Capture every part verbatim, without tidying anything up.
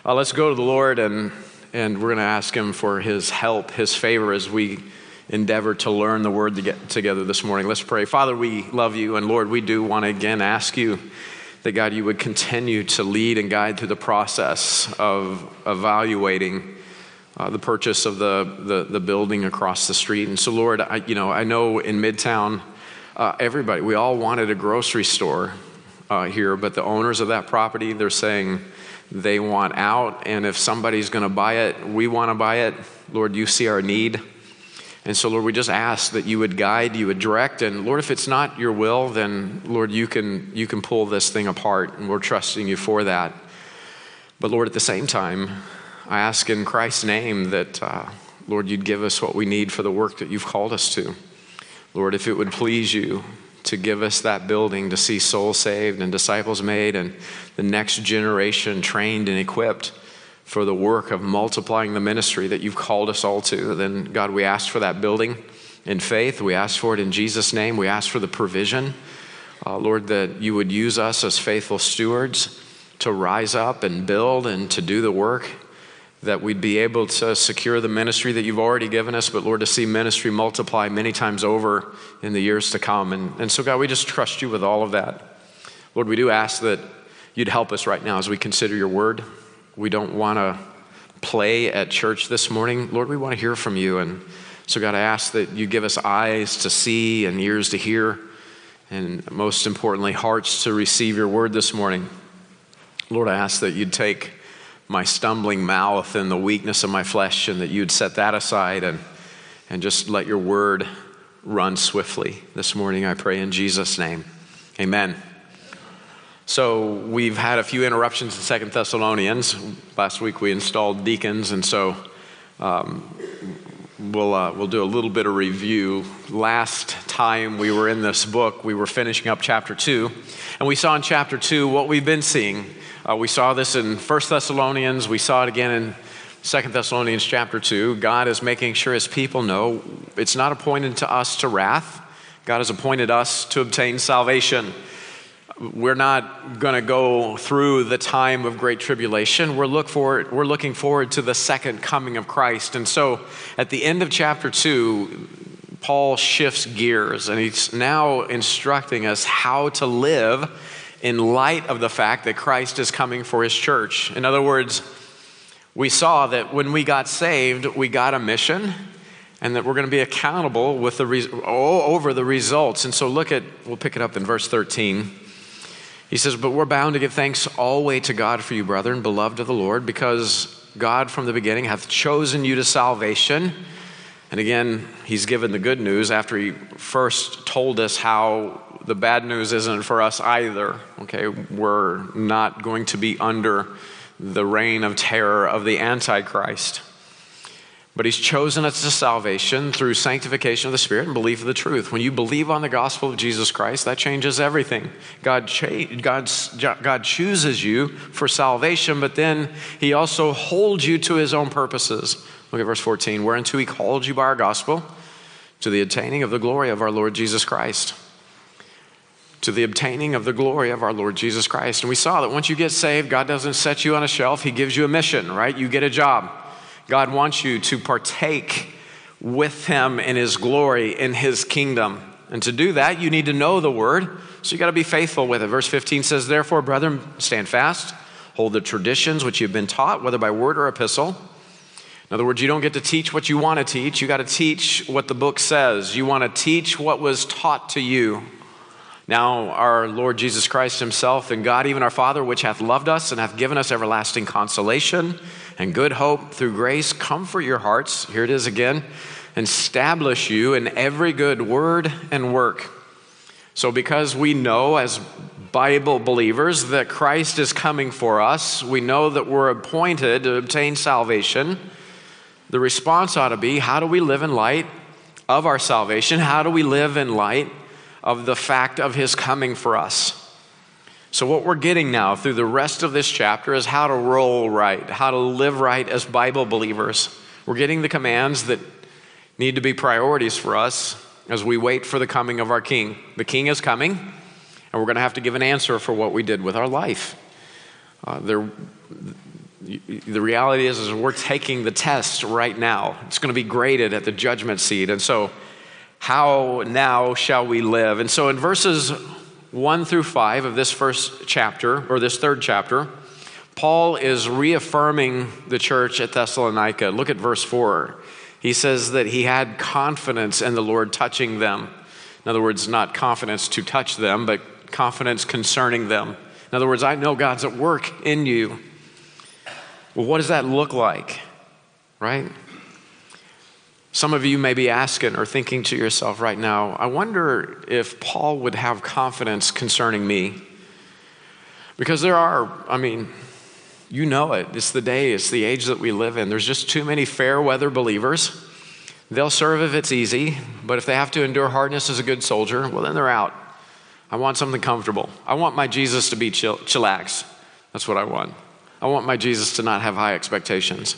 Uh, let's go to the Lord, and and we're going to ask him for his help, his favor as we endeavor to learn the word to get together this morning. Let's pray. Father, we love you, and Lord, we do want to again ask you that, God, you would continue to lead and guide through the process of evaluating uh, the purchase of the, the the building across the street. And so, Lord, I, you know, I know in Midtown, uh, everybody, we all wanted a grocery store uh, here, but the owners of that property, they're saying they want out, and if somebody's going to buy it, we want to buy it. Lord, you see our need. And so, Lord, we just ask that you would guide, you would direct, and Lord, if it's not your will, then Lord, you can you can pull this thing apart, and we're trusting you for that. But Lord, at the same time, I ask in Christ's name that, uh, Lord, you'd give us what we need for the work that you've called us to. Lord, if it would please you to give us that building to see souls saved and disciples made and the next generation trained and equipped for the work of multiplying the ministry that you've called us all to, then God, we ask for that building in faith. We ask for it in Jesus' name. We ask for the provision. Uh, Lord, that you would use us as faithful stewards to rise up and build and to do the work, that we'd be able to secure the ministry that you've already given us, but Lord, to see ministry multiply many times over in the years to come. And, and so God, we just trust you with all of that. Lord, we do ask that you'd help us right now as we consider your word. We don't want to play at church this morning. Lord, we want to hear from you. And so God, I ask that you give us eyes to see and ears to hear, and most importantly, hearts to receive your word this morning. Lord, I ask that you'd take my stumbling mouth and the weakness of my flesh, and that you'd set that aside and, and just let your word run swiftly this morning, I pray in Jesus' name. Amen. So we've had a few interruptions in Second Thessalonians. Last week we installed deacons, and so um, we'll uh, we'll do a little bit of review. Last time we were in this book, we were finishing up chapter two, and we saw in chapter two what we've been seeing. Uh, we saw this in First Thessalonians. We saw it again in Second Thessalonians chapter two. God is making sure his people know it's not appointed to us to wrath. God has appointed us to obtain salvation. We're not going to go through the time of great tribulation. We're look forward, we're looking forward to the second coming of Christ. And so at the end of chapter two, Paul shifts gears, and he's now instructing us how to live in light of the fact that Christ is coming for his church. In other words, we saw that when we got saved, we got a mission, and that we're going to be accountable with the res- over the results. And so look at, we'll pick it up in verse thirteen. He says, "But we're bound to give thanks always to God for you, brethren, beloved of the Lord, because God from the beginning hath chosen you to salvation." And again, he's given the good news after he first told us how the bad news isn't for us either. Okay, we're not going to be under the reign of terror of the Antichrist. But he's chosen us to salvation through sanctification of the Spirit and belief of the truth. When you believe on the gospel of Jesus Christ, that changes everything. God, cha- God's, God chooses you for salvation, but then he also holds you to his own purposes. Look at verse fourteen. "Whereunto he called you by our gospel, to the attaining of the glory of our Lord Jesus Christ." To the obtaining of the glory of our Lord Jesus Christ. And we saw that once you get saved, God doesn't set you on a shelf. He gives you a mission, right? You get a job. God wants you to partake with him in his glory, in his kingdom. And to do that, you need to know the word. So you got to be faithful with it. Verse fifteen says, "Therefore, brethren, stand fast, hold the traditions which you've been taught, whether by word or epistle." In other words, you don't get to teach what you want to teach. You got to teach what the book says. You want to teach what was taught to you. Now our Lord Jesus Christ himself and God, even our Father, which hath loved us and hath given us everlasting consolation and good hope through grace, comfort your hearts, here it is again, and establish you in every good word and work. So because we know as Bible believers that Christ is coming for us, we know that we're appointed to obtain salvation. The response ought to be, how do we live in light of our salvation? How do we live in light of the fact of his coming for us? So what we're getting now through the rest of this chapter is how to roll right, how to live right as Bible believers. We're getting the commands that need to be priorities for us as we wait for the coming of our King. The King is coming, and we're going to have to give an answer for what we did with our life. Uh, there, The reality is, is we're taking the test right now. It's going to be graded at the judgment seat. And so how now shall we live? And so in verses one through five of this first chapter, or this third chapter, Paul is reaffirming the church at Thessalonica. Look at verse four. He says that he had confidence in the Lord touching them. In other words, not confidence to touch them, but confidence concerning them. In other words, I know God's at work in you. Well, what does that look like, right? Some of you may be asking or thinking to yourself right now, I wonder if Paul would have confidence concerning me. Because there are, I mean, you know it. It's the day, it's the age that we live in. There's just too many fair weather believers. They'll serve if it's easy, but if they have to endure hardness as a good soldier, well, then they're out. I want something comfortable. I want my Jesus to be chill, chillax. That's what I want. I want my Jesus to not have high expectations.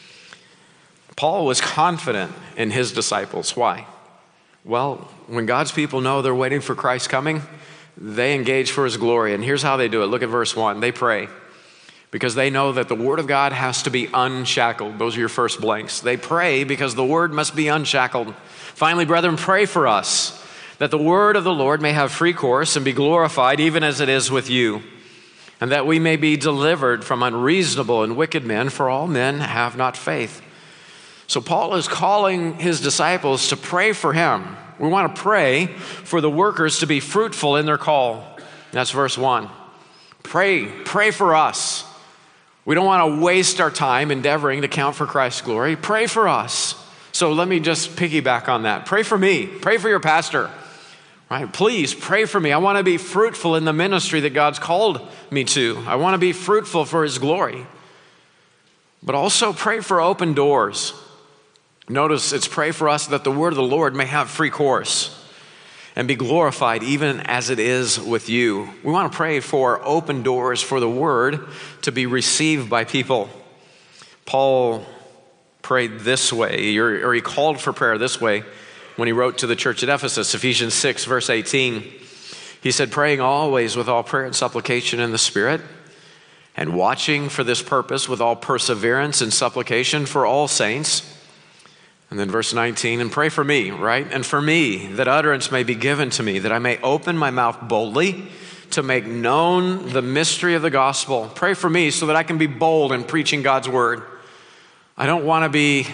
Paul was confident in his disciples. Why? Well, when God's people know they're waiting for Christ's coming, they engage for his glory. And here's how they do it. Look at verse one. They pray because they know that the word of God has to be unshackled. Those are your first blanks. They pray because the word must be unshackled. Finally, brethren, pray for us that the word of the Lord may have free course and be glorified even as it is with you, and that we may be delivered from unreasonable and wicked men, for all men have not faith. So Paul is calling his disciples to pray for him. We want to pray for the workers to be fruitful in their call. That's verse one. Pray, pray for us. We don't want to waste our time endeavoring to count for Christ's glory. Pray for us. So let me just piggyback on that. Pray for me. Pray for your pastor. Right? Please pray for me. I want to be fruitful in the ministry that God's called me to. I want to be fruitful for his glory. But also pray for open doors. Notice it's pray for us that the word of the Lord may have free course and be glorified even as it is with you. We want to pray for open doors for the word to be received by people. Paul prayed this way, or he called for prayer this way when he wrote to the church at Ephesus, Ephesians six, verse eighteen. He said, praying always with all prayer and supplication in the Spirit, and watching for this purpose with all perseverance and supplication for all saints. And then verse nineteen, and pray for me, right? And for me, that utterance may be given to me, that I may open my mouth boldly to make known the mystery of the gospel. Pray for me so that I can be bold in preaching God's word. I don't want to be,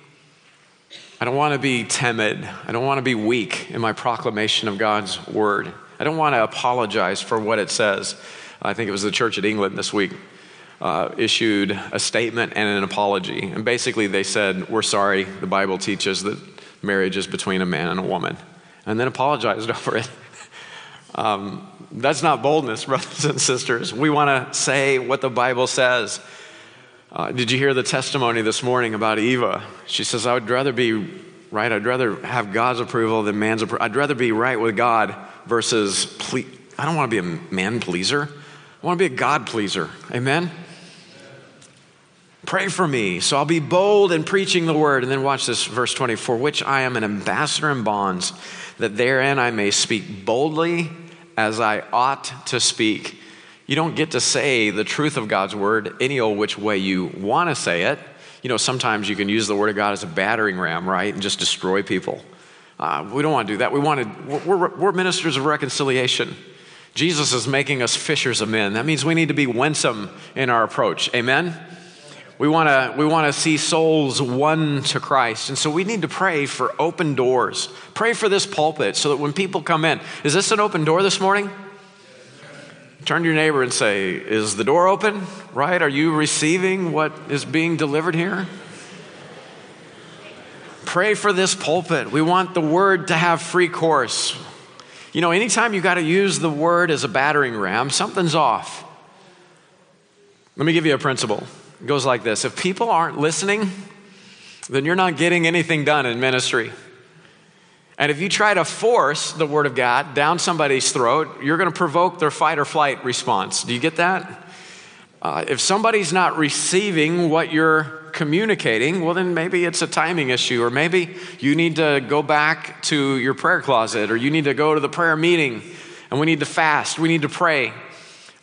I don't want to be timid. I don't want to be weak in my proclamation of God's word. I don't want to apologize for what it says. I think it was the church at England this week. Uh, issued a statement and an apology. And basically they said, we're sorry, the Bible teaches that marriage is between a man and a woman. And then apologized over it. um, that's not boldness, brothers and sisters. We want to say what the Bible says. Uh, did you hear the testimony this morning about Eva? She says, I would rather be right. I'd rather have God's approval than man's approval. I'd rather be right with God versus, ple- I don't want to be a man pleaser. I want to be a God pleaser. Amen? Pray for me, so I'll be bold in preaching the word. And then watch this, verse twenty, for which I am an ambassador in bonds, that therein I may speak boldly as I ought to speak. You don't get to say the truth of God's word any old which way you want to say it. You know, sometimes you can use the word of God as a battering ram, right, and just destroy people. Uh, we don't want to do that. We want to, we're, we're ministers of reconciliation. Jesus is making us fishers of men. That means we need to be winsome in our approach. Amen? We want to we want to see souls won to Christ. And so we need to pray for open doors. Pray for this pulpit so that when people come in, is this an open door this morning? Turn to your neighbor and say, is the door open? Right? Are you receiving what is being delivered here? Pray for this pulpit. We want the word to have free course. You know, anytime you got to use the word as a battering ram, something's off. Let me give you a principle. It goes like this. If people aren't listening, then you're not getting anything done in ministry. And if you try to force the word of God down somebody's throat, you're going to provoke their fight or flight response. Do you get that? Uh, if somebody's not receiving what you're communicating, well, then maybe it's a timing issue, or maybe you need to go back to your prayer closet, or you need to go to the prayer meeting, and we need to fast. We need to pray.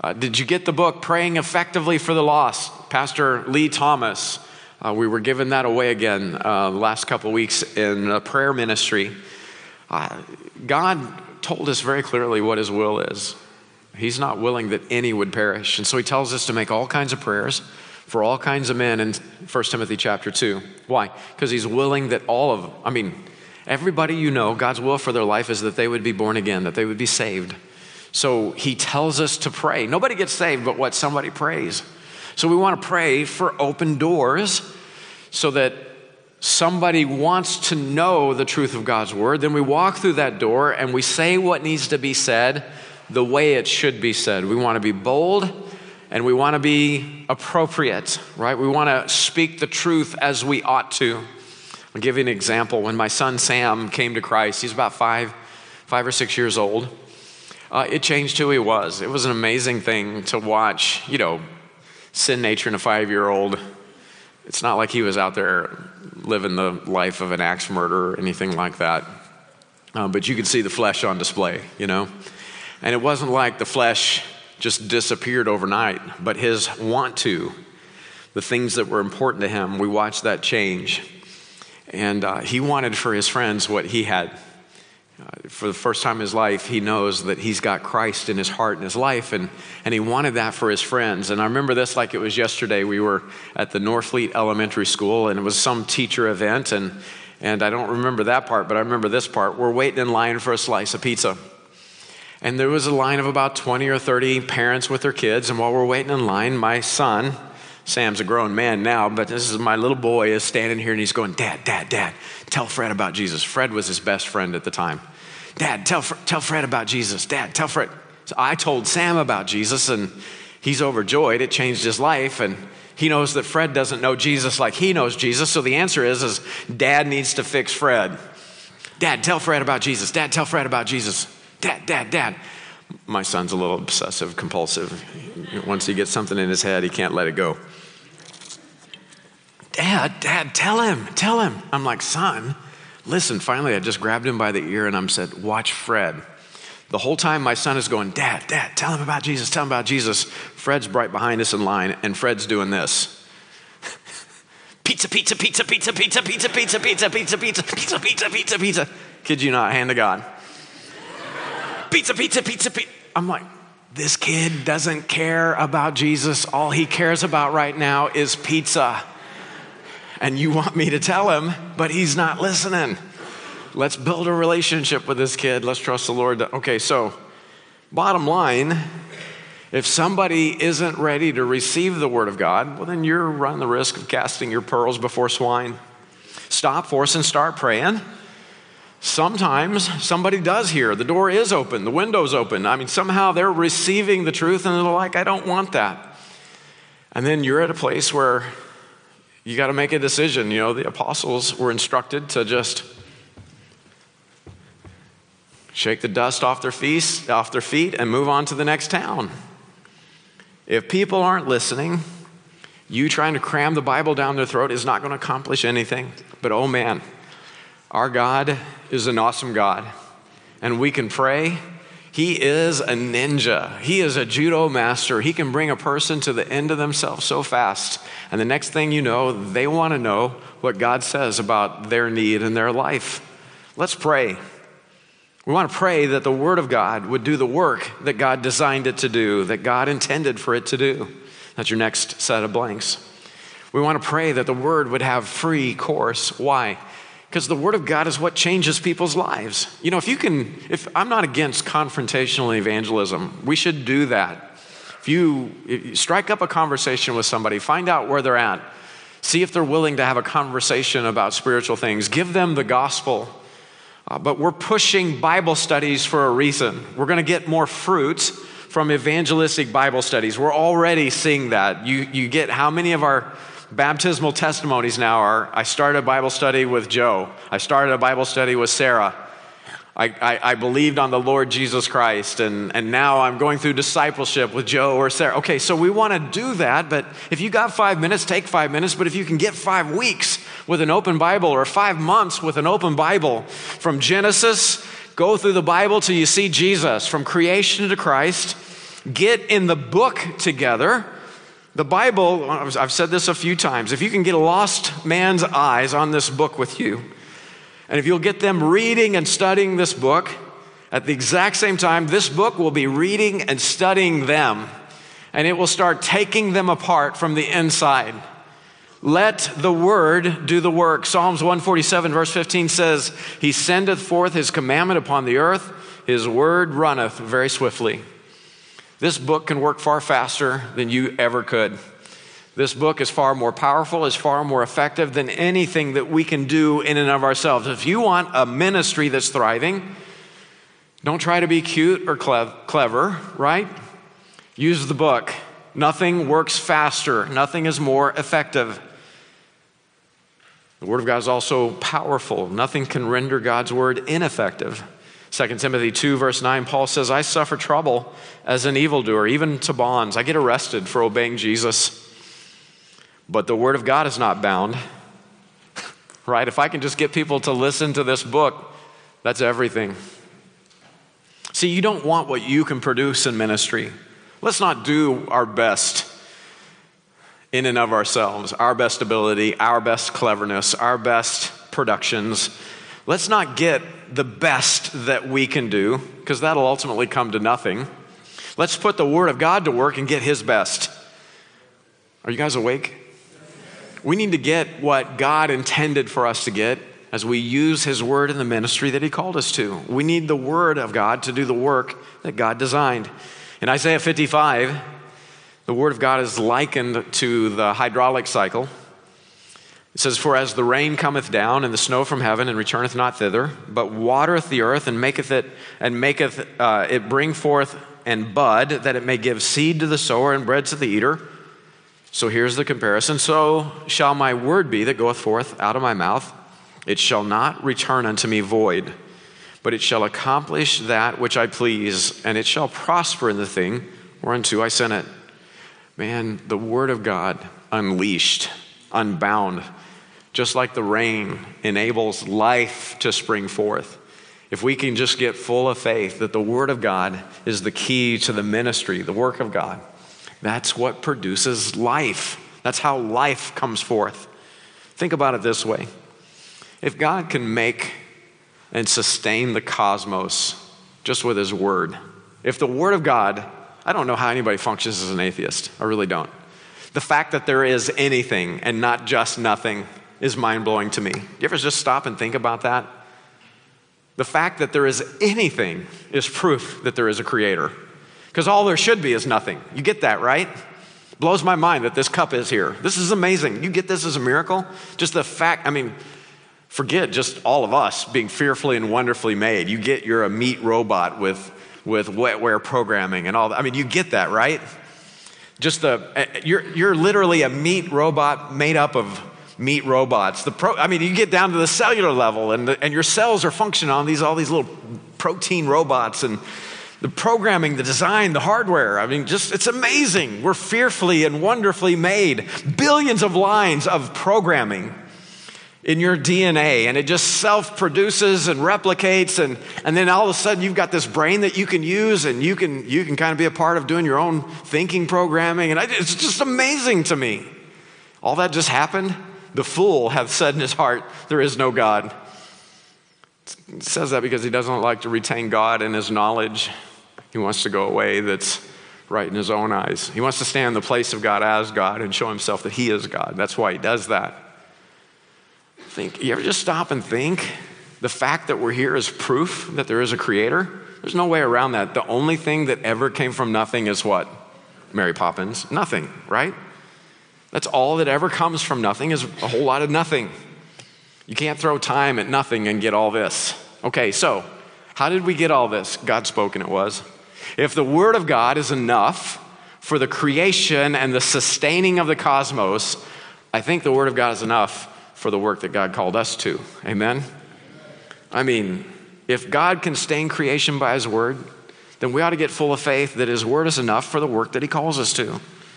Uh, did you get the book, Praying Effectively for the Lost? Pastor Lee Thomas. Uh, we were giving that away again uh, the last couple of weeks in a prayer ministry. Uh, God told us very clearly what his will is. He's not willing that any would perish. And so he tells us to make all kinds of prayers for all kinds of men in First Timothy chapter two. Why? Because he's willing that all of them, I mean, everybody you know, God's will for their life is that they would be born again, that they would be saved. So he tells us to pray. Nobody gets saved but what somebody prays. So we want to pray for open doors so that somebody wants to know the truth of God's word. Then we walk through that door and we say what needs to be said the way it should be said. We want to be bold and we want to be appropriate, right? We want to speak the truth as we ought to. I'll give you an example. When my son Sam came to Christ, he's about five, five or six years old. Uh, it changed who he was. It was an amazing thing to watch, you know, sin nature in a five-year-old. It's not like he was out there living the life of an axe murderer or anything like that. Uh, but you could see the flesh on display, you know. And it wasn't like the flesh just disappeared overnight, but his want to, the things that were important to him, we watched that change. And uh, he wanted for his friends what he had. Uh, for the first time in his life, he knows that he's got Christ in his heart and his life, and, and he wanted that for his friends. And I remember this like it was yesterday. We were at the Northfleet Elementary School, and it was some teacher event, and, and I don't remember that part, but I remember this part. We're waiting in line for a slice of pizza. And there was a line of about twenty or thirty parents with their kids, and while we're waiting in line, my son, Sam's a grown man now, but this is my little boy is standing here and he's going, Dad, Dad, Dad, tell Fred about Jesus. Fred was his best friend at the time. Dad, tell, tell Fred about Jesus. Dad, tell Fred. So I told Sam about Jesus and he's overjoyed. It changed his life and he knows that Fred doesn't know Jesus like he knows Jesus. So the answer is, is Dad needs to fix Fred. Dad, tell Fred about Jesus. Dad, tell Fred about Jesus. Dad, Dad, Dad. My son's a little obsessive compulsive. Once he gets something in his head, he can't let it go. Dad, Dad, tell him, tell him. I'm like, son, listen, finally I just grabbed him by the ear and I said, watch Fred. The whole time my son is going, Dad, Dad, tell him about Jesus, tell him about Jesus. Fred's right behind us in line and Fred's doing this. Pizza, pizza, pizza, pizza, pizza, pizza, pizza, pizza, pizza, pizza, pizza, pizza, pizza, pizza. Kid you not, hand to God. Pizza, pizza, pizza, pizza. I'm like, this kid doesn't care about Jesus. All he cares about right now is pizza. And you want me to tell him, but he's not listening. Let's build a relationship with this kid. Let's trust the Lord. To, okay, so bottom line, if somebody isn't ready to receive the word of God, well, then you're running the risk of casting your pearls before swine. Stop, force, and start praying. Sometimes somebody does hear. The door is open. The window's open. I mean, somehow they're receiving the truth and they're like, I don't want that. And then you're at a place where you got to make a decision. You know, the apostles were instructed to just shake the dust off their feet, off their feet and move on to the next town. If people aren't listening, you trying to cram the Bible down their throat is not going to accomplish anything. But oh man, our God is an awesome God, and we can pray. He is a ninja. He is a judo master. He can bring a person to the end of themselves so fast. And the next thing you know, they want to know what God says about their need and their life. Let's pray. We want to pray that the Word of God would do the work that God designed it to do, that God intended for it to do. That's your next set of blanks. We want to pray that the Word would have free course. Why? Because the Word of God is what changes people's lives. You know, if you can, if I'm not against confrontational evangelism, we should do that. If you, if you strike up a conversation with somebody, find out where they're at, see if they're willing to have a conversation about spiritual things, give them the gospel. Uh, but we're pushing Bible studies for a reason. We're going to get more fruit from evangelistic Bible studies. We're already seeing that. You, you get how many of our baptismal testimonies now are, I started a Bible study with Joe. I started a Bible study with Sarah. I, I, I believed on the Lord Jesus Christ, and, and now I'm going through discipleship with Joe or Sarah. Okay, so we want to do that, but if you got five minutes, take five minutes. But if you can get five weeks with an open Bible or five months with an open Bible, from Genesis, go through the Bible till you see Jesus, from creation to Christ, Get in the book together. The Bible, I've said this a few times, if you can get a lost man's eyes on this book with you, and if you'll get them reading and studying this book, at the exact same time, this book will be reading and studying them, and it will start taking them apart from the inside. Let the word do the work. Psalms one forty-seven verse fifteen says, He sendeth forth His commandment upon the earth, His word runneth very swiftly. This book can work far faster than you ever could. This book is far more powerful, is far more effective than anything that we can do in and of ourselves. If you want a ministry that's thriving, don't try to be cute or clever, right? Use the book. Nothing works faster. Nothing is more effective. The Word of God is also powerful. Nothing can render God's Word ineffective. Second Timothy two verse nine, Paul says, I suffer trouble as an evildoer, even to bonds. I get arrested for obeying Jesus. But the Word of God is not bound. Right? If I can just get people to listen to this book, that's everything. See, you don't want what you can produce in ministry. Let's not do our best in and of ourselves, our best ability, our best cleverness, our best productions. Let's not get the best that we can do, because that'll ultimately come to nothing. Let's put the Word of God to work and get His best. Are you guys awake? We need to get what God intended for us to get as we use His Word in the ministry that He called us to. We need the Word of God to do the work that God designed. In Isaiah fifty-five, the Word of God is likened to the hydraulic cycle. It says, For as the rain cometh down and the snow from heaven and returneth not thither, but watereth the earth and maketh it and maketh uh, it bring forth and bud, that it may give seed to the sower and bread to the eater. So here's the comparison. So shall my word be that goeth forth out of my mouth. It shall not return unto me void, but it shall accomplish that which I please, and it shall prosper in the thing whereunto I sent it. Man, the Word of God unleashed, unbound, just like the rain enables life to spring forth. If we can just get full of faith that the Word of God is the key to the ministry, the work of God, that's what produces life. That's how life comes forth. Think about it this way. If God can make and sustain the cosmos just with His Word, if the Word of God, I don't know how anybody functions as an atheist. I really don't. The fact that there is anything and not just nothing is mind-blowing to me. You ever just stop and think about that? The fact that there is anything is proof that there is a creator. Because all there should be is nothing. You get that, right? Blows my mind that this cup is here. This is amazing. You get this as a miracle? Just the fact, I mean, forget just all of us being fearfully and wonderfully made. You get you're a meat robot with, with wetware programming and all that. I mean, you get that, right? Just the, you're, you're literally a meat robot made up of meat robots. The pro, I mean, you get down to the cellular level and, the, and your cells are functioning on these, all these little protein robots, and the programming, the design, the hardware. I mean, just, it's amazing. We're fearfully and wonderfully made. Billions of lines of programming in your D N A, and it just self-produces and replicates, and, and then all of a sudden you've got this brain that you can use, and you can, you can kind of be a part of doing your own thinking programming, and I, it's just amazing to me. All that just happened. The fool hath said in his heart, there is no God. He says that because he doesn't like to retain God in his knowledge. He wants to go away that's right in his own eyes. He wants to stand in the place of God as God and show himself that he is God. That's why he does that. Think, you ever just stop and think? The fact that we're here is proof that there is a creator. There's no way around that. The only thing that ever came from nothing is what? Mary Poppins. Nothing, right? That's all that ever comes from nothing, is a whole lot of nothing. You can't throw time at nothing and get all this. Okay, so how did we get all this? God spoken it was. If the Word of God is enough for the creation and the sustaining of the cosmos, I think the Word of God is enough for the work that God called us to. Amen? I mean, if God can sustain creation by His Word, then we ought to get full of faith that His Word is enough for the work that He calls us to.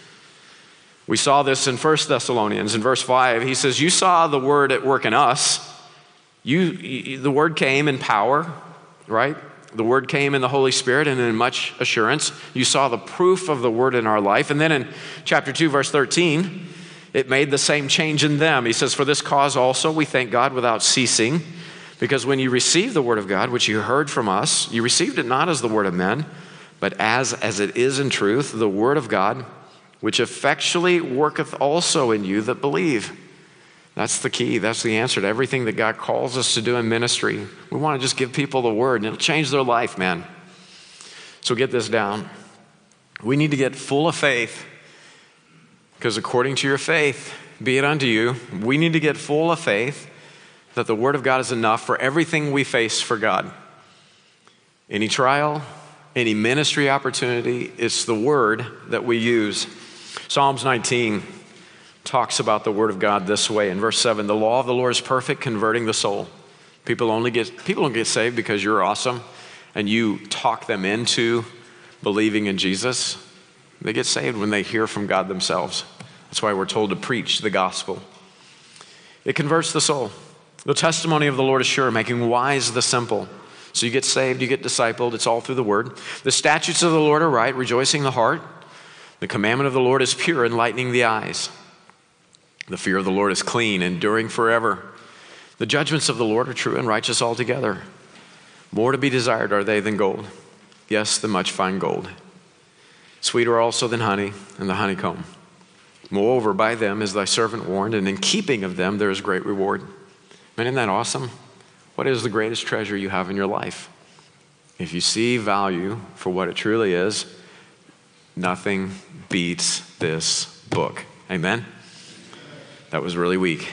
We saw this in First Thessalonians. In verse five, he says, you saw the Word at work in us. You, the Word came in power, right? The Word came in the Holy Spirit and in much assurance. You saw the proof of the Word in our life. And then in chapter two, verse thirteen, it made the same change in them. He says, for this cause also we thank God without ceasing, because when you received the Word of God, which you heard from us, you received it not as the word of men, but as, as it is in truth, the Word of God, which effectually worketh also in you that believe. That's the key. That's the answer to everything that God calls us to do in ministry. We want to just give people the Word, and it'll change their life, man. So get this down. We need to get full of faith, because according to your faith, be it unto you, we need to get full of faith that the Word of God is enough for everything we face for God. Any trial, any ministry opportunity, it's the Word that we use. Psalms nineteen talks about the Word of God this way. In verse seven, the law of the Lord is perfect, converting the soul. People only get people don't get saved because you're awesome and you talk them into believing in Jesus. They get saved when they hear from God themselves. That's why we're told to preach the gospel. It converts the soul. The testimony of the Lord is sure, making wise the simple. So you get saved, you get discipled. It's all through the Word. The statutes of the Lord are right, rejoicing the heart. The commandment of the Lord is pure, enlightening the eyes. The fear of the Lord is clean, enduring forever. The judgments of the Lord are true and righteous altogether. More to be desired are they than gold. Yes, than much fine gold. Sweeter also than honey and the honeycomb. Moreover, by them is thy servant warned, and in keeping of them there is great reward. Man, isn't that awesome? What is the greatest treasure you have in your life? If you see value for what it truly is, nothing beats this book. Amen? That was really weak.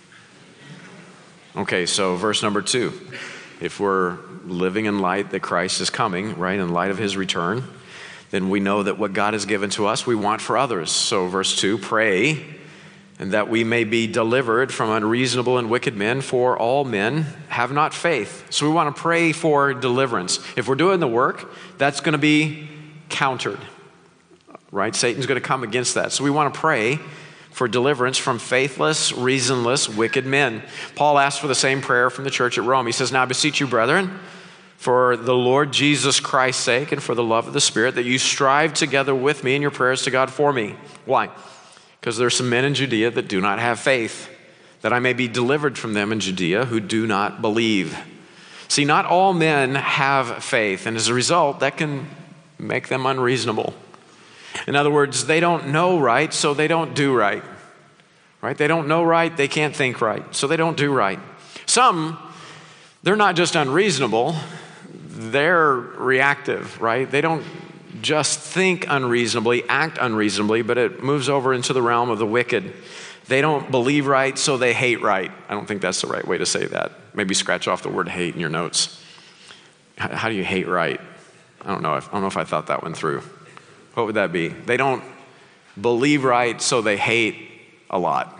Okay, so verse number two. If we're living in light that Christ is coming, right, in light of his return, then we know that what God has given to us, we want for others. So verse two, pray, and that we may be delivered from unreasonable and wicked men, for all men have not faith. So we want to pray for deliverance. If we're doing the work, that's going to be countered, right? Satan's going to come against that. So we want to pray for deliverance from faithless, reasonless, wicked men. Paul asked for the same prayer from the church at Rome. He says, now I beseech you, brethren, for the Lord Jesus Christ's sake and for the love of the Spirit, that you strive together with me in your prayers to God for me. Why? Because there's some men in Judea that do not have faith, that I may be delivered from them in Judea who do not believe. See, not all men have faith, and as a result, that can make them unreasonable. In other words, they don't know right, so they don't do right. Right? They don't know right, they can't think right, so they don't do right. Some, they're not just unreasonable, they're reactive, right? They don't just think unreasonably, act unreasonably, but it moves over into the realm of the wicked. They don't believe right, so they hate right. I don't think that's the right way to say that. Maybe scratch off the word hate in your notes. How do you hate right? I don't know. If, I don't know if I thought that one through. What would that be? They don't believe right, so they hate a lot.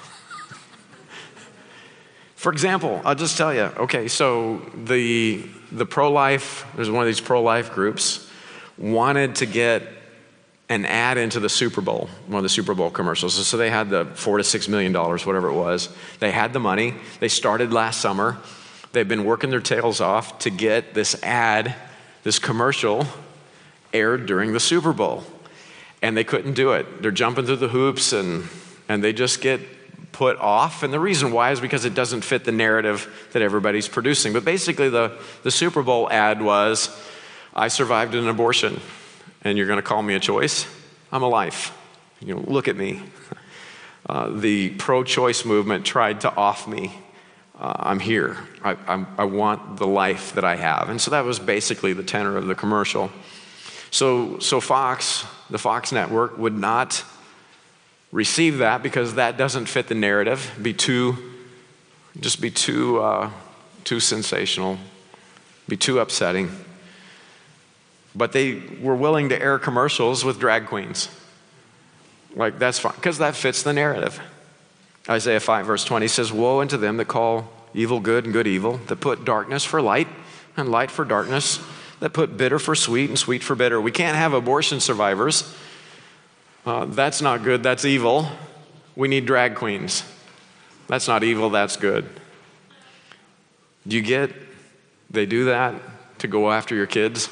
For example, I'll just tell you, okay, so the the pro-life, there's one of these pro-life groups, wanted to get an ad into the Super Bowl, one of the Super Bowl commercials. So they had the four to six million dollars, whatever it was. They had the money. They started last summer. They've been working their tails off to get this ad, this commercial, aired during the Super Bowl. And they couldn't do it. They're jumping through the hoops and and they just get put off. And the reason why is because it doesn't fit the narrative that everybody's producing. But basically the, the Super Bowl ad was, I survived an abortion and you're going to call me a choice? I'm a life. You know, look at me. Uh, the pro-choice movement tried to off me. Uh, I'm here. I, I, I want the life that I have. And so that was basically the tenor of the commercial. So, so Fox, the Fox network, would not receive that because that doesn't fit the narrative. Be too, just be too, uh, too sensational, be too upsetting. But they were willing to air commercials with drag queens. Like, that's fine, because that fits the narrative. Isaiah five verse twenty says, woe unto them that call evil good and good evil, that put darkness for light and light for darkness, that put bitter for sweet and sweet for bitter. We can't have abortion survivors. Uh, that's not good, that's evil. We need drag queens. That's not evil, that's good. Do you get, they do that to go after your kids?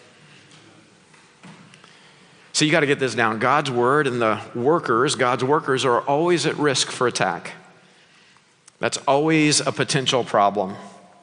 So you got to get this down. God's word and the workers, God's workers are always at risk for attack. That's always a potential problem.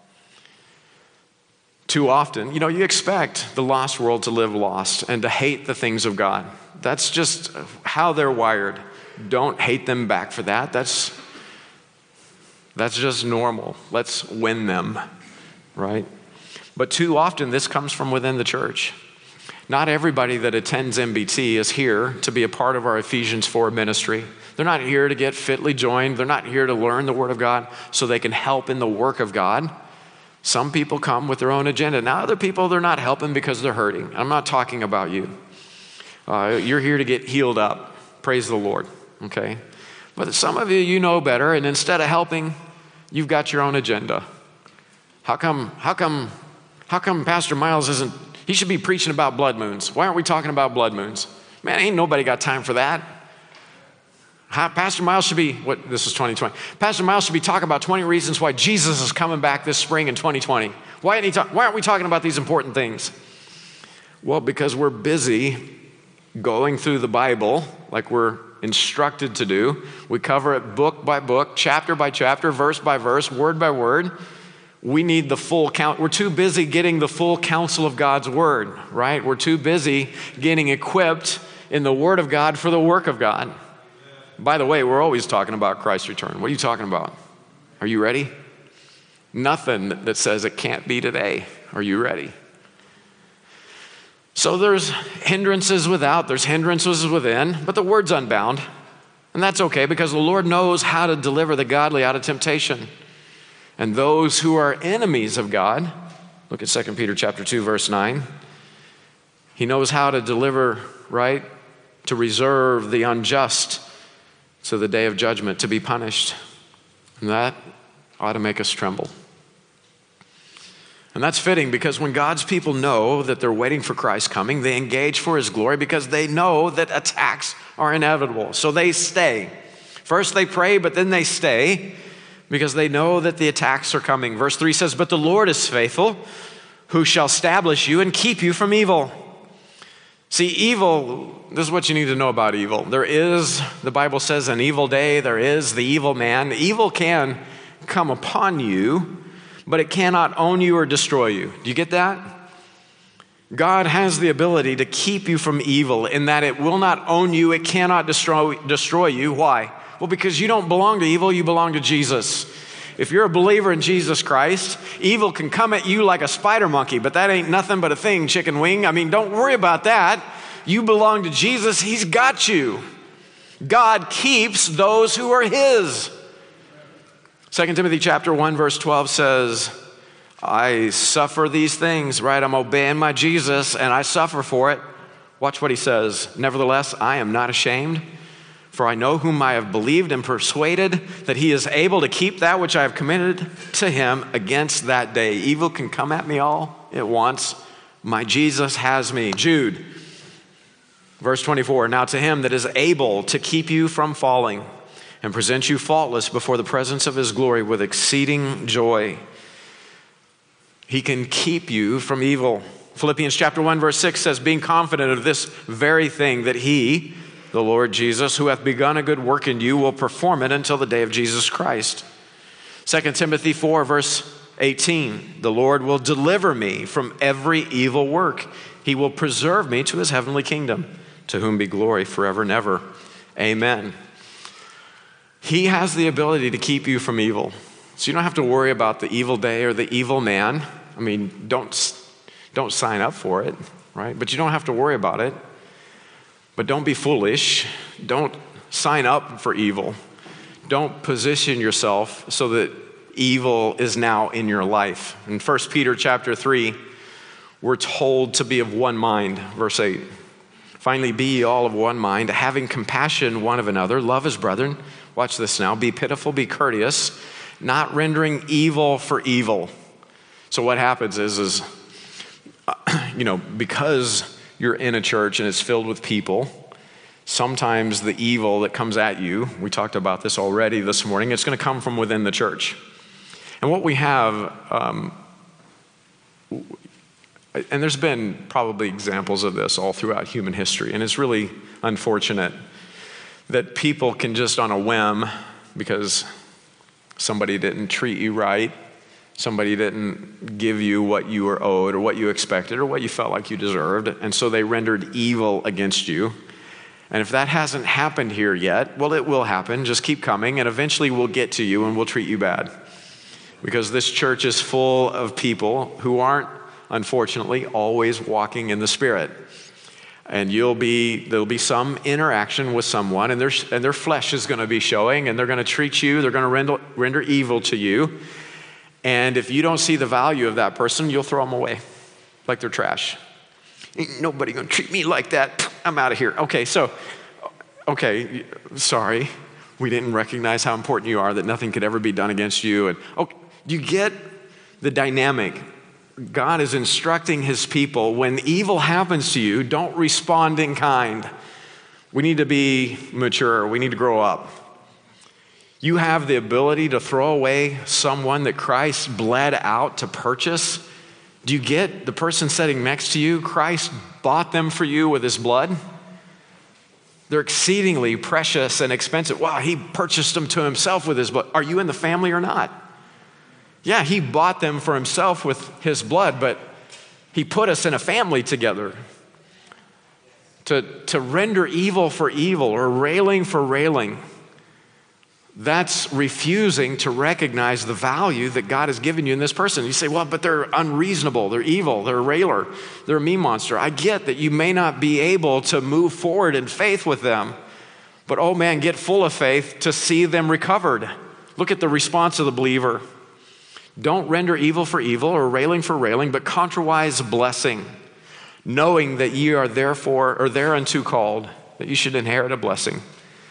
Too often, you know, you expect the lost world to live lost and to hate the things of God. That's just how they're wired. Don't hate them back for that. That's, that's just normal. Let's win them, right? But too often, this comes from within the church. Not everybody that attends M B T is here to be a part of our Ephesians four ministry. They're not here to get fitly joined. They're not here to learn the Word of God so they can help in the work of God. Some people come with their own agenda. Now, other people, they're not helping because they're hurting. I'm not talking about you. Uh, you're here to get healed up. Praise the Lord, okay? But some of you, you know better, and instead of helping, you've got your own agenda. How come, how come, how come Pastor Miles isn't, he should be preaching about blood moons. Why aren't we talking about blood moons? Man, ain't nobody got time for that. How, Pastor Miles should be, what, this is twenty twenty. Pastor Miles should be talking about twenty reasons why Jesus is coming back this spring in twenty twenty. Why, ain't he talk, why aren't we talking about these important things? Well, because we're busy going through the Bible like we're instructed to do. We cover it book by book, chapter by chapter, verse by verse, word by word. We need the full count. We're too busy getting the full counsel of God's word, right? We're too busy getting equipped in the word of God for the work of God. By the way, we're always talking about Christ's return. What are you talking about? Are you ready? Nothing that says it can't be today. Are you ready? So there's hindrances without, there's hindrances within, but the word's unbound. And that's okay because the Lord knows how to deliver the godly out of temptation. And those who are enemies of God, look at Second Peter chapter two, verse nine. He knows how to deliver, right? To reserve the unjust to the day of judgment, to be punished. And that ought to make us tremble. And that's fitting because when God's people know that they're waiting for Christ's coming, they engage for his glory because they know that attacks are inevitable. So they stay. First they pray, but then they stay because they know that the attacks are coming. Verse three says, "But the Lord is faithful, who shall establish you and keep you from evil." See, evil, this is what you need to know about evil. There is, the Bible says, an evil day. There is the evil man. Evil can come upon you, but it cannot own you or destroy you. Do you get that? God has the ability to keep you from evil in that it will not own you. It cannot destroy, destroy you. Why? Well, because you don't belong to evil. You belong to Jesus. If you're a believer in Jesus Christ, evil can come at you like a spider monkey, but that ain't nothing but a thing, chicken wing. I mean, don't worry about that. You belong to Jesus. He's got you. God keeps those who are his. Second Timothy chapter one, verse twelve says, I suffer these things, right? I'm obeying my Jesus and I suffer for it. Watch what he says. Nevertheless, I am not ashamed. For I know whom I have believed and persuaded that he is able to keep that which I have committed to him against that day. Evil can come at me all at once. My Jesus has me. Jude, verse twenty-four. Now to him that is able to keep you from falling and present you faultless before the presence of his glory with exceeding joy. He can keep you from evil. Philippians chapter one, verse six says, being confident of this very thing, that he, the Lord Jesus, who hath begun a good work in you, will perform it until the day of Jesus Christ. Second Timothy four, verse eighteen, the Lord will deliver me from every evil work. He will preserve me to his heavenly kingdom, to whom be glory forever and ever. Amen. He has the ability to keep you from evil. So you don't have to worry about the evil day or the evil man. I mean, don't, don't sign up for it, right? But you don't have to worry about it. But don't be foolish. Don't sign up for evil. Don't position yourself so that evil is now in your life. In First Peter chapter three, we're told to be of one mind, verse eight. Finally, be ye all of one mind, having compassion one of another, love as brethren. Watch this now. Be pitiful, be courteous, not rendering evil for evil. So what happens is, is you know, because you're in a church and it's filled with people, sometimes the evil that comes at you, we talked about this already this morning, it's going to come from within the church. And what we have, um, And there's been probably examples of this all throughout human history. And it's really unfortunate that people can just on a whim, because somebody didn't treat you right, somebody didn't give you what you were owed or what you expected or what you felt like you deserved, and so they rendered evil against you. And if that hasn't happened here yet, well, it will happen. Just keep coming, and eventually we'll get to you and we'll treat you bad. Because this church is full of people who aren't, unfortunately, always walking in the Spirit. And you'll be, there'll be some interaction with someone, and their, and their flesh is going to be showing, and they're going to treat you, they're going to render, render evil to you. And if you don't see the value of that person, you'll throw them away like they're trash. Ain't nobody going to treat me like that. I'm out of here. Okay, so, okay, sorry. We didn't recognize how important you are, that nothing could ever be done against you. And oh, you get the dynamic. God is instructing his people, when evil happens to you, don't respond in kind. We need to be mature. We need to grow up. You have the ability to throw away someone that Christ bled out to purchase. Do you get the person sitting next to you? Christ bought them for you with his blood. They're exceedingly precious and expensive. Wow, he purchased them to himself with his blood. Are you in the family or not? Yeah, he bought them for himself with his blood, but he put us in a family together. To, to render evil for evil or railing for railing, that's refusing to recognize the value that God has given you in this person. You say, well, but they're unreasonable, they're evil, they're a railer, they're a me monster. I get that you may not be able to move forward in faith with them, but oh man, get full of faith to see them recovered. Look at the response of the believer. Don't render evil for evil or railing for railing, but contrariwise blessing, knowing that ye are therefore, or thereunto called, that you should inherit a blessing.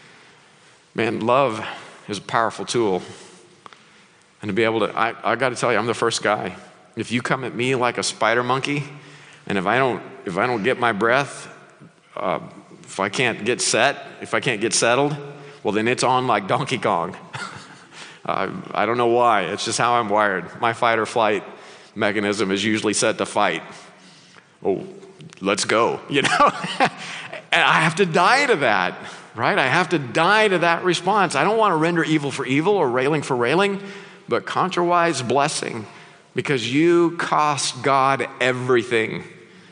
Man, love is a powerful tool. And to be able to, I, I got to tell you, I'm the first guy. If you come at me like a spider monkey, and if I don't, if I don't get my breath, uh, if I can't get set, if I can't get settled, well, then it's on like Donkey Kong. uh, I don't know why. It's just how I'm wired. My fight or flight mechanism is usually set to fight. Oh, let's go, you know? And I have to die to that. Right? I have to die to that response. I don't want to render evil for evil or railing for railing, but contrariwise blessing, because you cost God everything.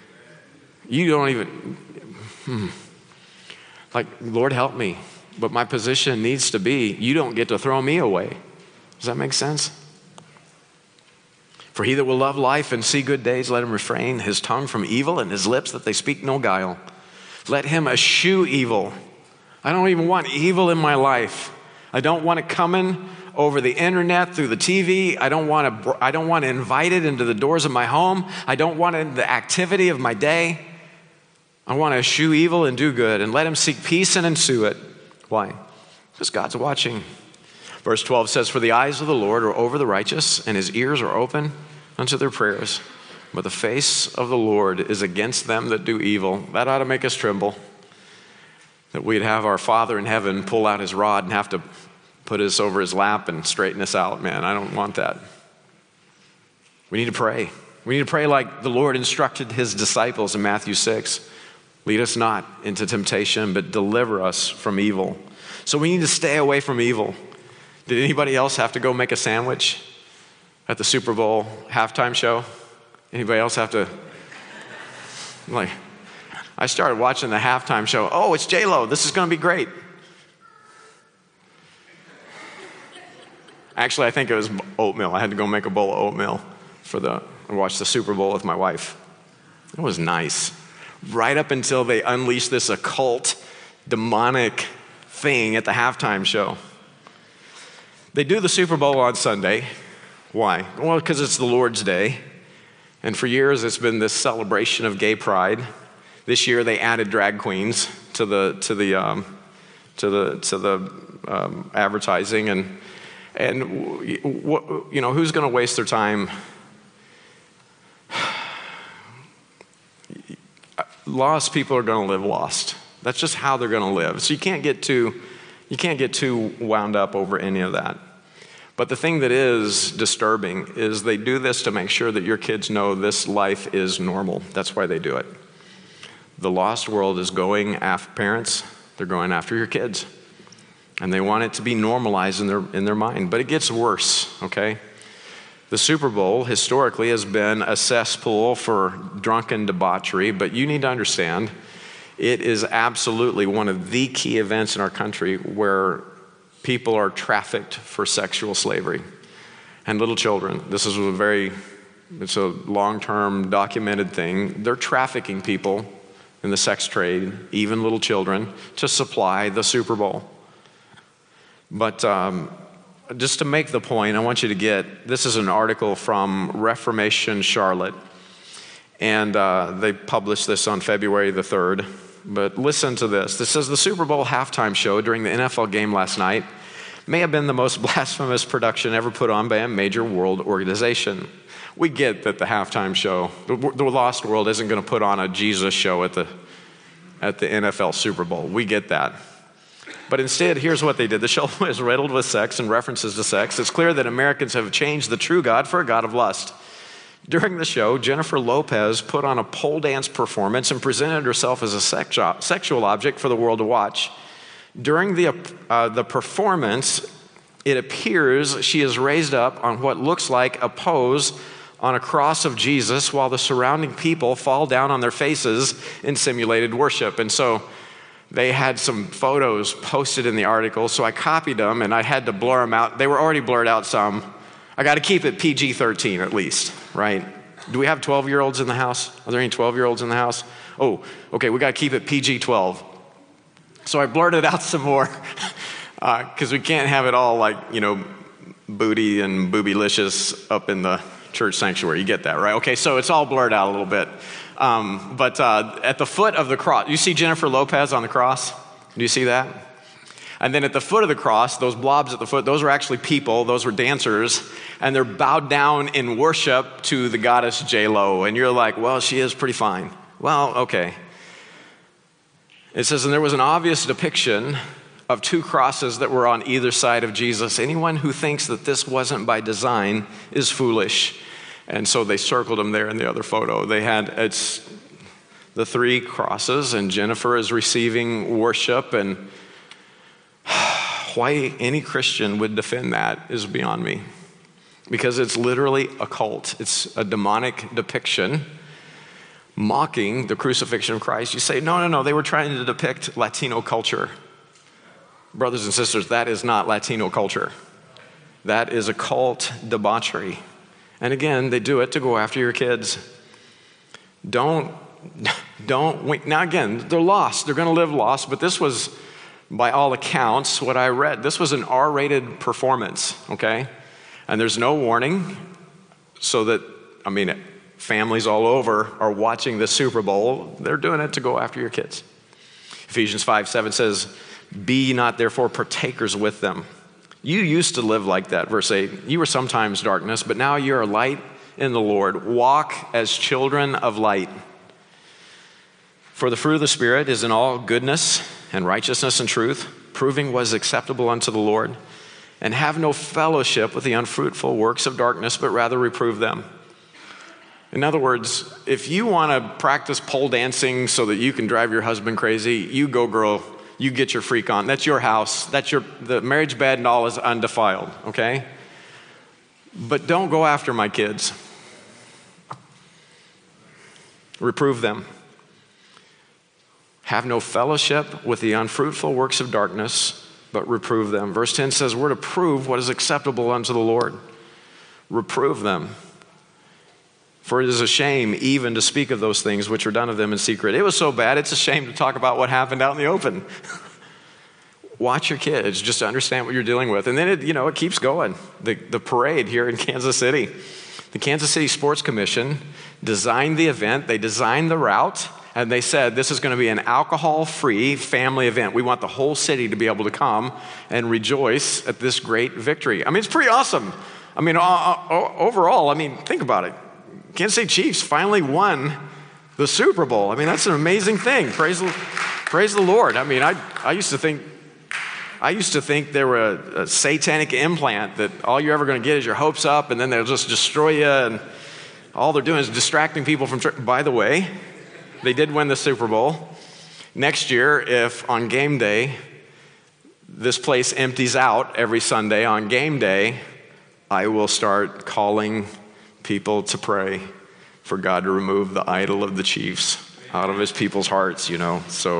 You don't even, hmm. like, Lord help me, but my position needs to be, you don't get to throw me away. Does that make sense? For he that will love life and see good days, let him refrain his tongue from evil and his lips that they speak no guile. Let him eschew evil. I don't even want evil in my life. I don't want it coming over the internet, through the T V. I don't want to, I don't want to invite it into the doors of my home. I don't want it in the activity of my day. I want to eschew evil and do good, and let him seek peace and ensue it. Why? Because God's watching. Verse twelve says, for the eyes of the Lord are over the righteous, and his ears are open unto their prayers. But the face of the Lord is against them that do evil. That ought to make us tremble. That we'd have our Father in heaven pull out his rod and have to put us over his lap and straighten us out. Man, I don't want that. We need to pray. We need to pray like the Lord instructed his disciples in Matthew six. Lead us not into temptation, but deliver us from evil. So we need to stay away from evil. Did anybody else have to go make a sandwich at the Super Bowl halftime show? Anybody else have to, like, I started watching the halftime show. Oh, it's J-Lo. This is going to be great. Actually, I think it was oatmeal. I had to go make a bowl of oatmeal for the, and watch the Super Bowl with my wife. It was nice. Right up until they unleashed this occult, demonic thing at the halftime show. They do the Super Bowl on Sunday. Why? Well, because it's the Lord's Day. And for years, it's been this celebration of gay pride. This year, they added drag queens to the to the um, to the to the um, advertising, and and what, you know, who's going to waste their time? Lost people are going to live lost. That's just how they're going to live. So you can't get too you can't get too wound up over any of that. But the thing that is disturbing is they do this to make sure that your kids know this life is normal. That's why they do it. The lost world is going after parents. They're going after your kids. And they want it to be normalized in their, in their mind. But it gets worse, okay? The Super Bowl historically has been a cesspool for drunken debauchery, but you need to understand it is absolutely one of the key events in our country where people are trafficked for sexual slavery. And little children, this is a very, it's a long-term documented thing. They're trafficking people in the sex trade, even little children, to supply the Super Bowl. But um, just to make the point, I want you to get, this is an article from Reformation Charlotte, and uh, they published this on February the third. But listen to this. This says the Super Bowl halftime show during the N F L game last night may have been the most blasphemous production ever put on by a major world organization. We get that the halftime show, the, the lost world isn't going to put on a Jesus show at the at the N F L Super Bowl. We get that. But instead, here's what they did. The show is riddled with sex and references to sex. It's clear that Americans have changed the true God for a God of lust. During the show, Jennifer Lopez put on a pole dance performance and presented herself as a sex, sexual object for the world to watch. During the, uh, the performance, it appears she is raised up on what looks like a pose on a cross of Jesus while the surrounding people fall down on their faces in simulated worship. And so they had some photos posted in the article, so I copied them and I had to blur them out. They were already blurred out some. I got to keep it P G thirteen at least, right? Do we have twelve-year-olds in the house? Are there any twelve-year-olds in the house? Oh, okay, we got to keep it P G twelve. So I blurred it out some more because uh, we can't have it all like, you know, booty and boobylicious up in the church sanctuary. You get that, right? Okay, so it's all blurred out a little bit. Um, but uh, at the foot of the cross, you see Jennifer Lopez on the cross? Do you see that? And then at the foot of the cross, those blobs at the foot, those are actually people, those were dancers, and they're bowed down in worship to the goddess J-Lo. And you're like, well, she is pretty fine. Well, okay. It says, and there was an obvious depiction of two crosses that were on either side of Jesus. Anyone who thinks that this wasn't by design is foolish. And so they circled him there in the other photo. They had, it's the three crosses, and Jennifer is receiving worship, and why any Christian would defend that is beyond me. Because it's literally a cult. It's a demonic depiction mocking the crucifixion of Christ. You say, no, no, no, they were trying to depict Latino culture. Brothers and sisters, that is not Latino culture. That is occult debauchery. And again, they do it to go after your kids. Don't, don't, wink. Now again, they're lost. They're going to live lost, but this was, by all accounts, what I read, this was an R-rated performance, okay? And there's no warning, so that, I mean, families all over are watching the Super Bowl. They're doing it to go after your kids. Ephesians five seven says, be not therefore partakers with them. You used to live like that, verse eight. You were sometimes darkness, but now you're a light in the Lord. Walk as children of light. For the fruit of the Spirit is in all goodness and righteousness and truth, proving what is acceptable unto the Lord. And have no fellowship with the unfruitful works of darkness, but rather reprove them. In other words, if you want to practice pole dancing so that you can drive your husband crazy, you go, girl. You get your freak on. That's your house. That's your, the marriage bed and all is undefiled, okay? But don't go after my kids. Reprove them. Have no fellowship with the unfruitful works of darkness, but reprove them. Verse ten says, we're to prove what is acceptable unto the Lord. Reprove them. For it is a shame even to speak of those things which are done of them in secret. It was so bad, it's a shame to talk about what happened out in the open. Watch your kids, just to understand what you're dealing with. And then it, you know, it keeps going. The, the parade here in Kansas City. The Kansas City Sports Commission designed the event. They designed the route. And they said, this is going to be an alcohol-free family event. We want the whole city to be able to come and rejoice at this great victory. I mean, it's pretty awesome. I mean, overall, I mean, think about it. Kansas City Chiefs finally won the Super Bowl. I mean, that's an amazing thing. Praise the, praise the Lord. I mean, I, I used to think I used to think they were a, a satanic implant that all you're ever going to get is your hopes up and then they'll just destroy you, and all they're doing is distracting people from church. By the way, they did win the Super Bowl. Next year, if on game day, this place empties out every Sunday on game day, I will start calling people to pray for God to remove the idol of the Chiefs out of his people's hearts, you know. So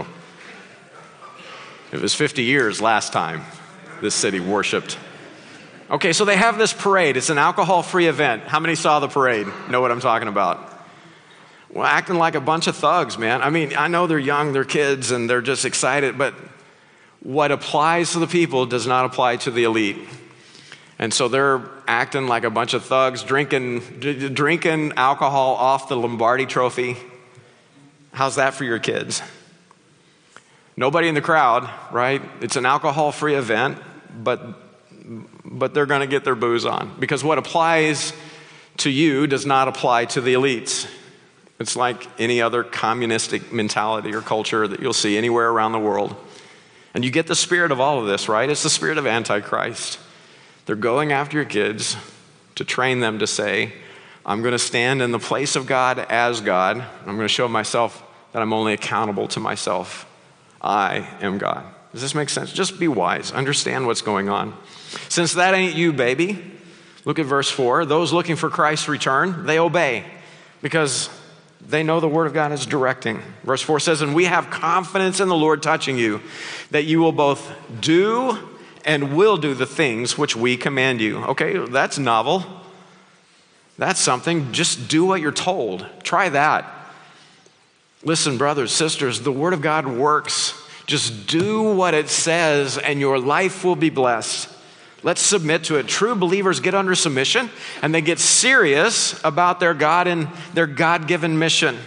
it was fifty years last time this city worshiped. Okay, so they have this parade. It's an alcohol-free event. How many saw the parade? Know what I'm talking about? Well, acting like a bunch of thugs, man. I mean, I know they're young, they're kids, and they're just excited, but what applies to the people does not apply to the elite. And so they're acting like a bunch of thugs, drinking, d- drinking alcohol off the Lombardi Trophy. How's that for your kids? Nobody in the crowd, right? It's an alcohol-free event, but but they're going to get their booze on. Because what applies to you does not apply to the elites. It's like any other communistic mentality or culture that you'll see anywhere around the world. And you get the spirit of all of this, right? It's the spirit of Antichrist. They're going after your kids to train them to say, I'm going to stand in the place of God as God. I'm going to show myself that I'm only accountable to myself. I am God. Does this make sense? Just be wise. Understand what's going on. Since that ain't you, baby, look at verse four. Those looking for Christ's return, they obey because they know the word of God is directing. Verse four says, and we have confidence in the Lord touching you, that you will both do and will do the things which we command you. Okay, that's novel. That's something. Just do what you're told. Try that. Listen, brothers, sisters, the word of God works. Just do what it says and your life will be blessed. Let's submit to it. True believers get under submission and they get serious about their God and their God-given mission.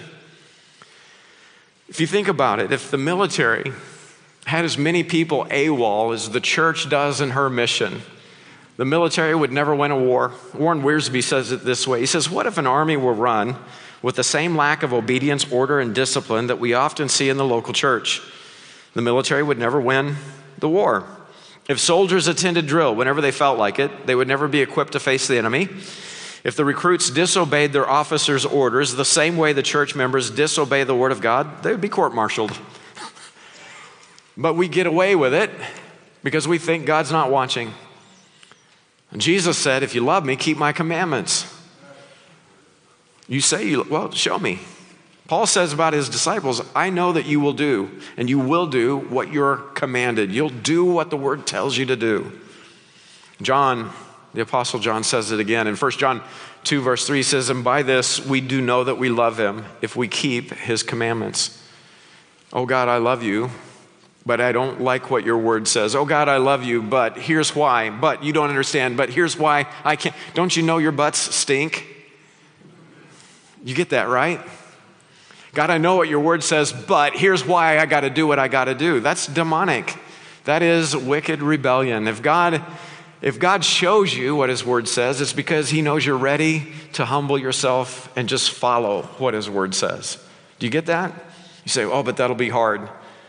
If you think about it, if the military had as many people AWOL as the church does in her mission, the military would never win a war. Warren Wiersbe says it this way. He says, what if an army were run with the same lack of obedience, order, and discipline that we often see in the local church? The military would never win the war. If soldiers attended drill whenever they felt like it, they would never be equipped to face the enemy. If the recruits disobeyed their officers' orders the same way the church members disobey the word of God, they would be court-martialed. But we get away with it because we think God's not watching. And Jesus said, if you love me, keep my commandments. You say, you well, show me. Paul says about his disciples, I know that you will do, and you will do what you're commanded. You'll do what the word tells you to do. John, the Apostle John says it again. In First John two, verse three says, and by this we do know that we love him, if we keep his commandments. Oh God, I love you, but I don't like what your word says. Oh God, I love you, but here's why. But you don't understand, but here's why I can't. Don't you know your butts stink? You get that, right? God, I know what your word says, but here's why I got to do what I got to do. That's demonic. That is wicked rebellion. If God, if God shows you what his word says, it's because he knows you're ready to humble yourself and just follow what his word says. Do you get that? You say, oh, but that'll be hard.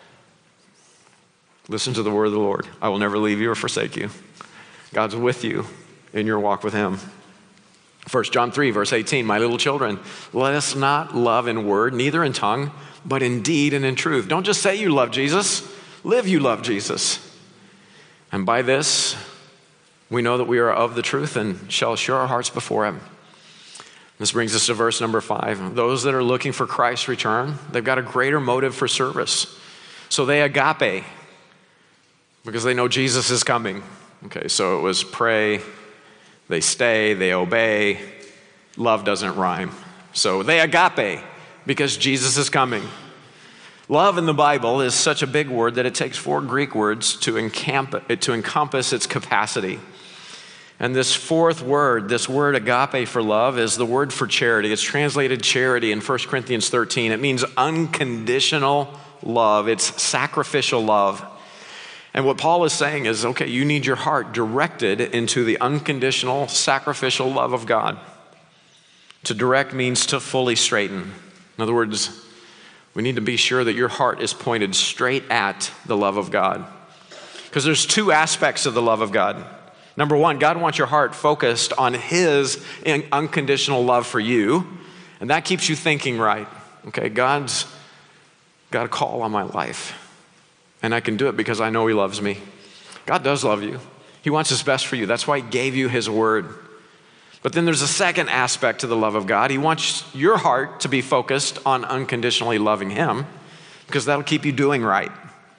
Listen to the word of the Lord. I will never leave you or forsake you. God's with you in your walk with him. First John three, verse eighteen, my little children, let us not love in word, neither in tongue, but in deed and in truth. Don't just say you love Jesus, live you love Jesus. And by this, we know that we are of the truth and shall assure our hearts before him. This brings us to verse number five. Those that are looking for Christ's return, they've got a greater motive for service. So they agape, because they know Jesus is coming. Okay, so it was pray, they stay, they obey. Love doesn't rhyme. So they agape because Jesus is coming. Love in the Bible is such a big word that it takes four Greek words to, encamp- to encompass its capacity. And this fourth word, this word agape for love, is the word for charity. It's translated charity in First Corinthians thirteen. It means unconditional love. It's sacrificial love. And what Paul is saying is, okay, you need your heart directed into the unconditional, sacrificial love of God. To direct means to fully straighten. In other words, we need to be sure that your heart is pointed straight at the love of God. Because there's two aspects of the love of God. Number one, God wants your heart focused on his unconditional love for you, and that keeps you thinking right. Okay, God's got a call on my life, and I can do it because I know he loves me. God does love you. He wants his best for you. That's why he gave you his word. But then there's a second aspect to the love of God. He wants your heart to be focused on unconditionally loving him, because that'll keep you doing right.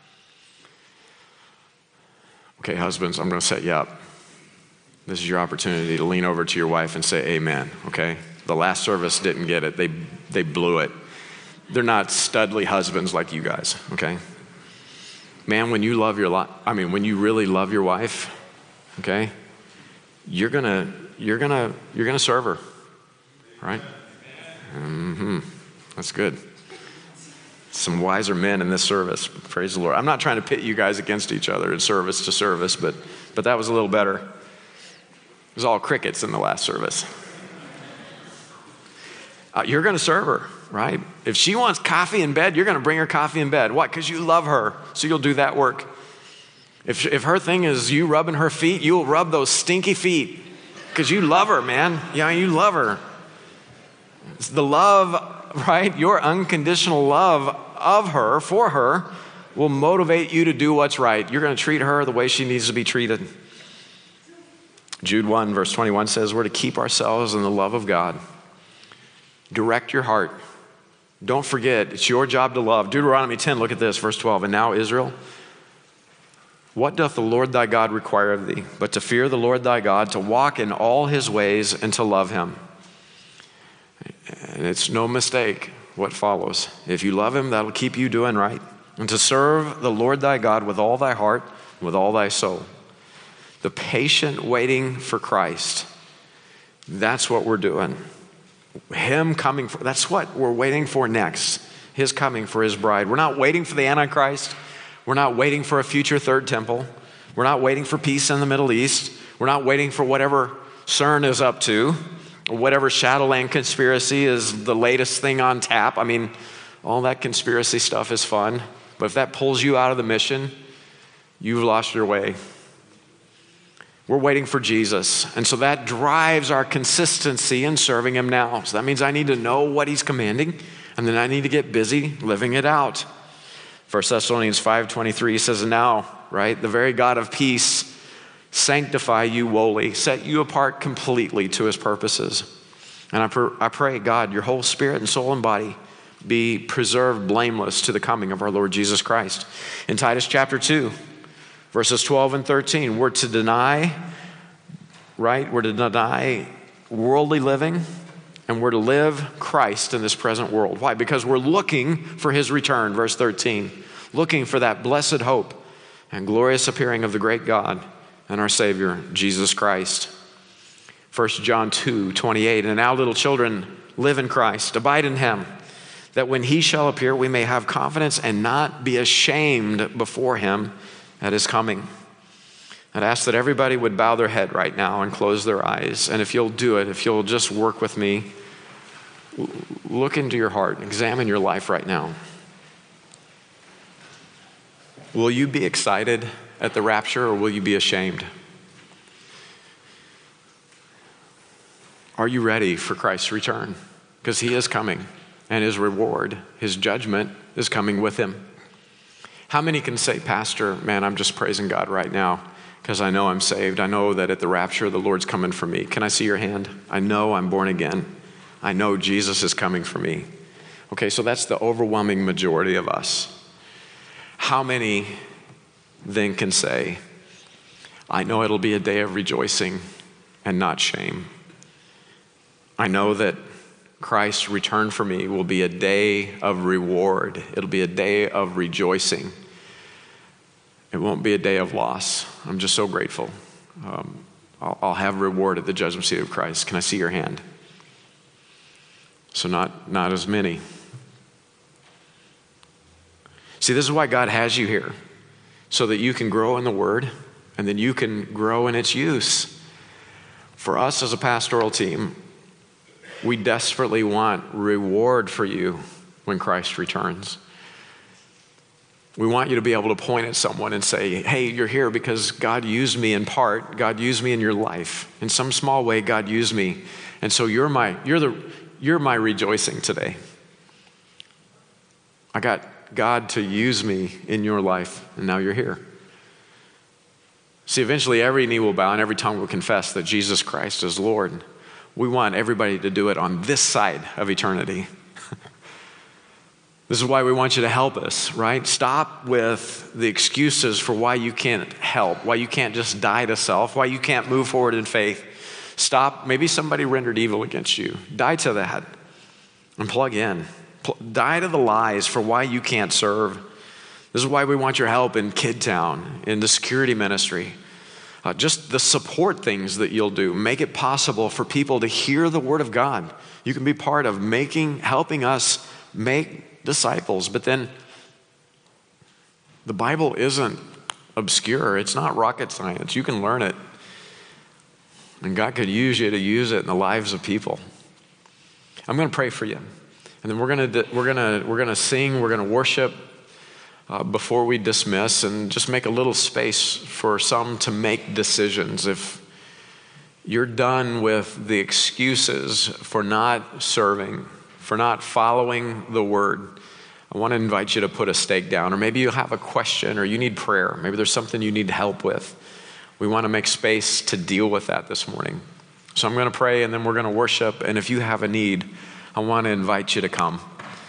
Okay, husbands, I'm going to set you up. This is your opportunity to lean over to your wife and say amen, okay? The last service didn't get it. They they blew it. They're not studly husbands like you guys, okay? Man, when you love your li- I mean, when you really love your wife, okay? You're going to you're going to you're going to serve her. Right? Mhm. That's good. Some wiser men in this service. Praise the Lord. I'm not trying to pit you guys against each other in service to service, but but that was a little better. It was all crickets in the last service. Uh, you're going to serve her, right? If she wants coffee in bed, you're going to bring her coffee in bed. Why? Because you love her, so you'll do that work. If if her thing is you rubbing her feet, you'll rub those stinky feet because you love her, man. Yeah, you love her. It's the love, right? Your unconditional love of her, for her, will motivate you to do what's right. You're going to treat her the way she needs to be treated. Jude one, verse twenty-one says, we're to keep ourselves in the love of God. Direct your heart. Don't forget, it's your job to love. Deuteronomy ten, look at this, verse twelve. And now, Israel, what doth the Lord thy God require of thee, but to fear the Lord thy God, to walk in all his ways, and to love him? And it's no mistake what follows. If you love him, that'll keep you doing right. And to serve the Lord thy God with all thy heart, with all thy soul. The patient waiting for Christ. That's what we're doing. Him coming, for, that's what we're waiting for next. His coming for his bride. We're not waiting for the Antichrist. We're not waiting for a future third temple. We're not waiting for peace in the Middle East. We're not waiting for whatever CERN is up to, or whatever Shadowland conspiracy is the latest thing on tap. I mean, all that conspiracy stuff is fun, but if that pulls you out of the mission, you've lost your way. We're waiting for Jesus, and so that drives our consistency in serving him now. So that means I need to know what he's commanding, and then I need to get busy living it out. First Thessalonians five twenty-three says, now, right, the very God of peace sanctify you wholly, set you apart completely to his purposes. And I, pr- I pray, God, your whole spirit and soul and body be preserved blameless to the coming of our Lord Jesus Christ. In Titus chapter two, verses twelve and thirteen, we're to deny, right, we're to deny worldly living, and we're to live Christ in this present world. Why? Because we're looking for his return, verse thirteen, looking for that blessed hope and glorious appearing of the great God and our Savior, Jesus Christ. First John two twenty-eight, and now little children, live in Christ, abide in him, that when he shall appear, we may have confidence and not be ashamed before him at his coming. I'd ask that everybody would bow their head right now and close their eyes. And if you'll do it, if you'll just work with me, look into your heart, examine your life right now. Will you be excited at the rapture, or will you be ashamed? Are you ready for Christ's return? Because he is coming, and his reward, his judgment, is coming with him. How many can say, Pastor, man, I'm just praising God right now because I know I'm saved. I know that at the rapture, the Lord's coming for me. Can I see your hand? I know I'm born again. I know Jesus is coming for me. Okay, so that's the overwhelming majority of us. How many then can say, I know it'll be a day of rejoicing and not shame. I know that Christ's return for me will be a day of reward. It'll be a day of rejoicing. It won't be a day of loss. I'm just so grateful. Um, I'll, I'll have reward at the judgment seat of Christ. Can I see your hand? So not, not as many. See, this is why God has you here, so that you can grow in the Word, and then you can grow in its use. For us as a pastoral team, we desperately want reward for you when Christ returns. We want you to be able to point at someone and say, hey, you're here because God used me in part. God used me in your life. In some small way, God used me. And so you're my, you're the, you're my rejoicing today. I got God to use me in your life, and now you're here. See, eventually every knee will bow and every tongue will confess that Jesus Christ is Lord. We want everybody to do it on this side of eternity. This is why we want you to help us, right? Stop with the excuses for why you can't help, why you can't just die to self, why you can't move forward in faith. Stop. Maybe somebody rendered evil against you. Die to that and plug in. Pl- die to the lies for why you can't serve. This is why we want your help in Kid Town, in the security ministry. Uh, just the support things that you'll do. Make it possible for people to hear the word of God. You can be part of making, helping us make disciples. But then the Bible isn't obscure. It's not rocket science. You can learn it. And God could use you to use it in the lives of people. I'm going to pray for you. And then we're going to we're going to we're going to sing, we're going to worship uh, before we dismiss, and just make a little space for some to make decisions. If you're done with the excuses for not serving, for not following the word, I want to invite you to put a stake down. Or maybe you have a question or you need prayer. Maybe there's something you need help with. We want to make space to deal with that this morning. So I'm going to pray and then we're going to worship. And if you have a need, I want to invite you to come.